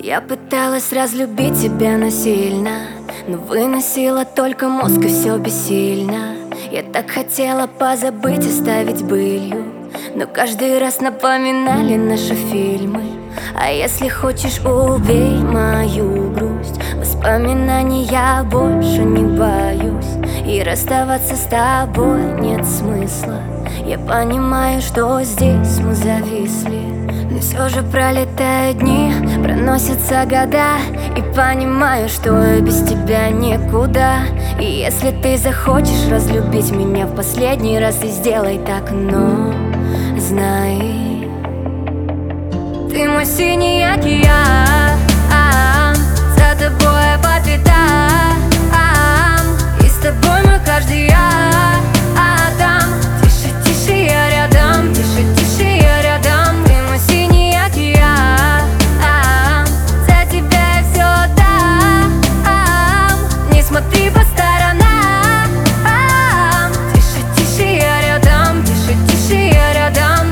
Я пыталась разлюбить тебя насильно, но выносила только мозг, и все бессильно. Я так хотела позабыть, оставить былью, но каждый раз напоминали наши фильмы. А если хочешь, убей мою грусть. Воспоминаний я больше не боюсь, и расставаться с тобой нет смысла. Я понимаю, что здесь мы зависли, но все же пролетают дни, проносятся года, и понимаю, что я без тебя никуда. И если ты захочешь разлюбить меня в последний раз, и сделай так, но знай, ты мой синий океан, за тобой я по пятам, и с тобой мой каждый атом. Тише, тише, я рядом, тише, тише, я рядом. Ты мой синий океан, за тебя я все отдам. Не смотри по сторонам, тише, тише, я рядом, тише, тише, я рядом.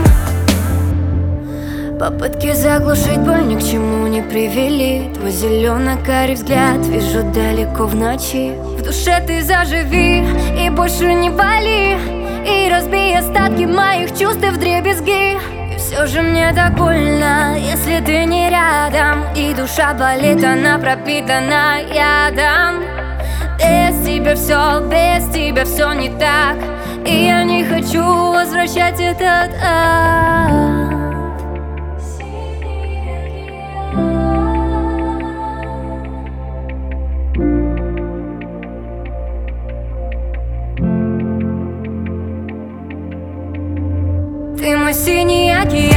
Попытки заглушить боль ни к чему не привели. Твой зелено-карий взгляд вижу далеко в ночи. В душе ты заживи и больше не вали, и разбей остатки моих чувств вдребезги. И все же мне так больно, если ты не рядом, и душа болит, она пропитана ядом. Без тебя все не так, и я не хочу возвращать этот ад. Ты мой синий океан.